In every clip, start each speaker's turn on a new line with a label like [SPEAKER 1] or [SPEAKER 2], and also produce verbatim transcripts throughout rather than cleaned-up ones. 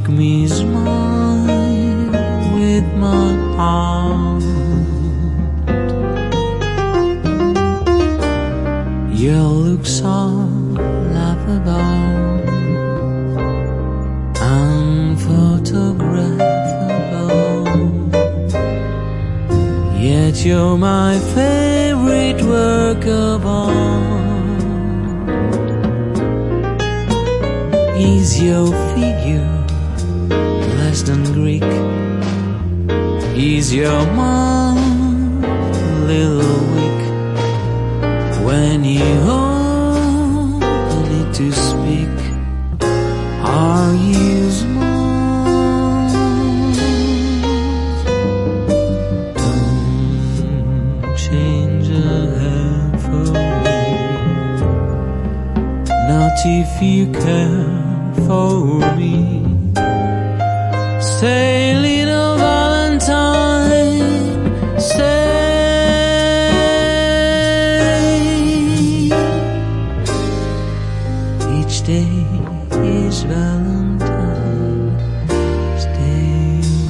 [SPEAKER 1] make me smile with my heart. Your looks are laughable, unphotographable, yet you're my favorite work of art. Is your figure less than Greek? Is your mouth a little weak when you open it to speak? Are you smart? Don't change a hair for me, not if you care for me. Stay, little Valentine, stay. Each day is Valentine's Day.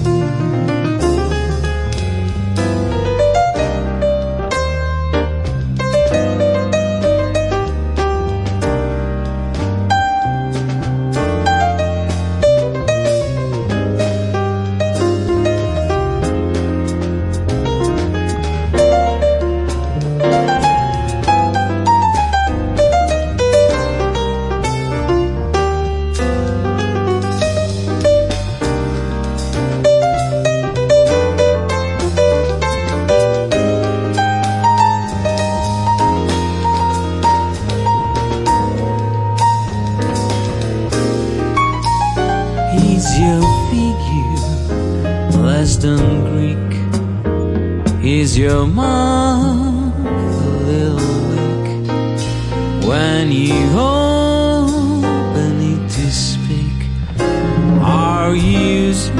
[SPEAKER 1] Is your figure less than Greek? Is your mouth a little weak when you open it to speak? Are you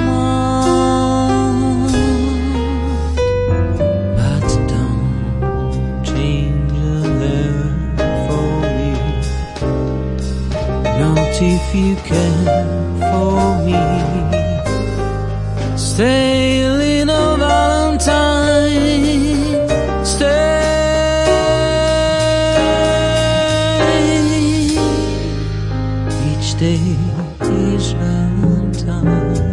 [SPEAKER 1] smart? But don't change a hair for me, not if you can for me. Stay, little Valentine, stay. Each day is Valentine.